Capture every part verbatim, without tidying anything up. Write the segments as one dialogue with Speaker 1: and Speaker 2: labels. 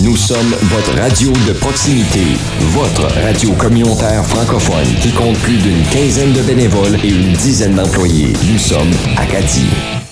Speaker 1: Nous sommes votre radio de proximité, votre radio communautaire francophone qui compte plus d'une quinzaine de bénévoles et une dizaine d'employés. Nous sommes Acadie.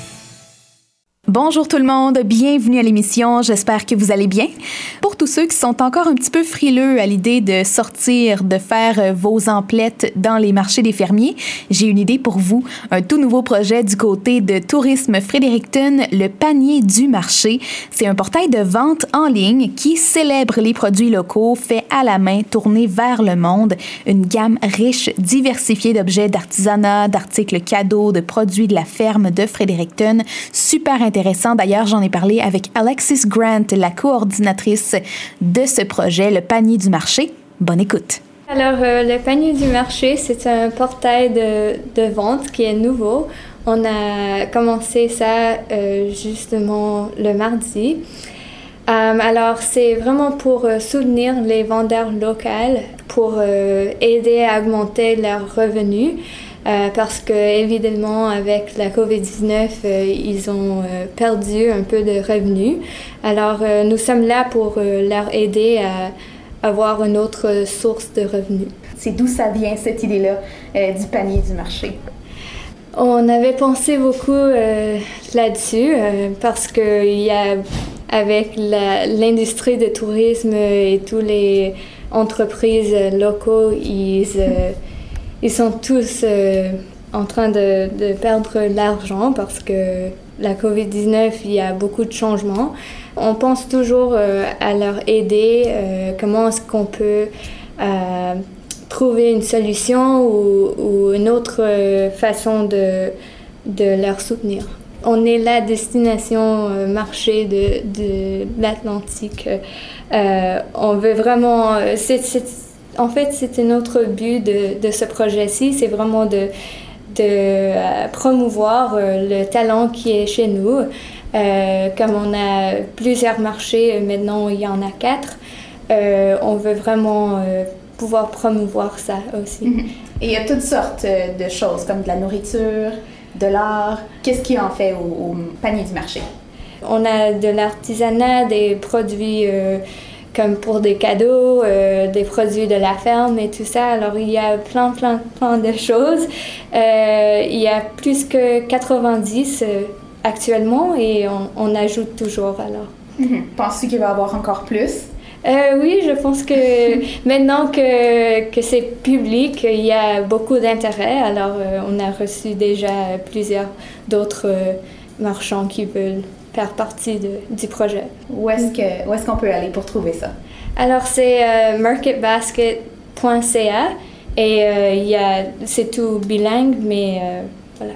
Speaker 2: Bonjour tout le monde, bienvenue à l'émission, j'espère que vous allez bien. Pour tous ceux qui sont encore un petit peu frileux à l'idée de sortir, de faire vos emplettes dans les marchés des fermiers, j'ai une idée pour vous, un tout nouveau projet du côté de Tourisme Fredericton, le panier du marché. C'est un portail de vente en ligne qui célèbre les produits locaux faits à la main, tournés vers le monde. Une gamme riche, diversifiée d'objets d'artisanat, d'articles cadeaux, de produits de la ferme de Fredericton. Super intéressant. Intéressant. D'ailleurs, j'en ai parlé avec Alexis Grant, la coordinatrice de ce projet, le panier du marché. Bonne écoute.
Speaker 3: Alors, euh, le panier du marché, c'est un portail de, de vente qui est nouveau. On a commencé ça euh, justement le mardi. Euh, alors, c'est vraiment pour euh, soutenir les vendeurs locaux, pour euh, aider à augmenter leurs revenus. Euh, parce que, évidemment, avec la covid dix-neuf, euh, ils ont euh, perdu un peu de revenus. Alors, euh, nous sommes là pour euh, leur aider à avoir une autre source de revenus.
Speaker 2: C'est d'où ça vient, cette idée-là euh, du panier du marché?
Speaker 3: On avait pensé beaucoup euh, là-dessus euh, parce qu'il y a, avec la, l'industrie de tourisme et toutes les entreprises locaux, ils... Euh, Ils sont tous euh, en train de, de perdre l'argent parce que la covid dix-neuf, il y a beaucoup de changements. On pense toujours euh, à leur aider, euh, comment est-ce qu'on peut euh, trouver une solution ou, ou une autre euh, façon de, de leur soutenir. On est la destination euh, marché de, de l'Atlantique. Euh, on veut vraiment... C'est, c'est, En fait, c'était notre but de, de ce projet-ci, c'est vraiment de, de euh, promouvoir euh, le talent qui est chez nous. Euh, comme on a plusieurs marchés, maintenant il y en a quatre, euh, on veut vraiment euh, pouvoir promouvoir ça aussi.
Speaker 2: Mm-hmm. Et il y a toutes sortes de choses, comme de la nourriture, de l'art. Qu'est-ce qui en fait au, au panier du marché?
Speaker 3: On a de l'artisanat, des produits... Euh, comme pour des cadeaux, euh, des produits de la ferme et tout ça. Alors, il y a plein, plein, plein de choses. Euh, il y a plus que quatre-vingt-dix euh, actuellement et on, on ajoute toujours, alors.
Speaker 2: Mm-hmm. Penses-tu qu'il va y avoir encore plus?
Speaker 3: Euh, oui, je pense que maintenant que, que c'est public, il y a beaucoup d'intérêt. Alors, euh, on a reçu déjà plusieurs d'autres euh, marchands qui veulent faire partie de, du projet.
Speaker 2: Où est-ce, que, où est-ce qu'on peut aller pour trouver ça?
Speaker 3: Alors, c'est euh, market basket point c a et euh, y a, c'est tout bilingue, mais euh, voilà.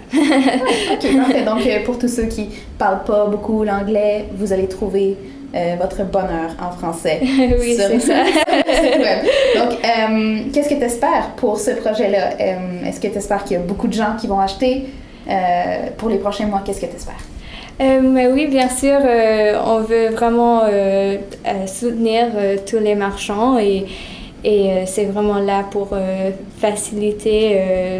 Speaker 2: OK, parfait. Donc, euh, pour tous ceux qui ne parlent pas beaucoup l'anglais, vous allez trouver euh, votre bonheur en français.
Speaker 3: Oui,
Speaker 2: sur,
Speaker 3: c'est ça.
Speaker 2: sur web. Donc, euh, qu'est-ce que tu espères pour ce projet-là? Euh, est-ce que tu espères qu'il y a beaucoup de gens qui vont acheter? Euh, pour les prochains mois, qu'est-ce que tu espères?
Speaker 3: Euh, mais oui, bien sûr, euh, on veut vraiment euh, euh, soutenir euh, tous les marchands et, et euh, c'est vraiment là pour euh, faciliter euh,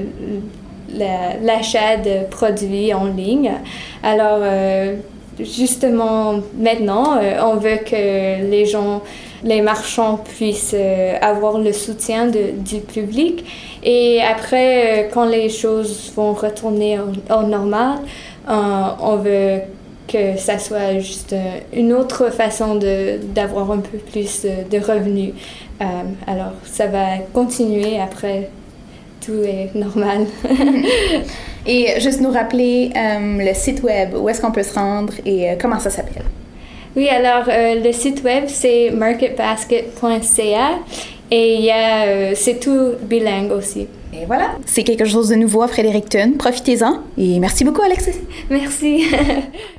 Speaker 3: la, l'achat de produits en ligne. Alors, euh, justement, maintenant, euh, on veut que les gens, les marchands puissent euh, avoir le soutien de, du public et après, euh, quand les choses vont retourner au, au normal, Euh, on veut que ça soit juste euh, une autre façon de, d'avoir un peu plus de, de revenus. Euh, alors, ça va continuer après, tout est normal.
Speaker 2: Et juste nous rappeler euh, le site web, où est-ce qu'on peut se rendre et euh, comment ça s'appelle?
Speaker 3: Oui, alors euh, le site web, c'est market basket point c a et il y a, euh, c'est tout bilingue aussi.
Speaker 2: Et voilà, c'est quelque chose de nouveau à Fredericton. Profitez-en et merci beaucoup, Alexis.
Speaker 3: Merci.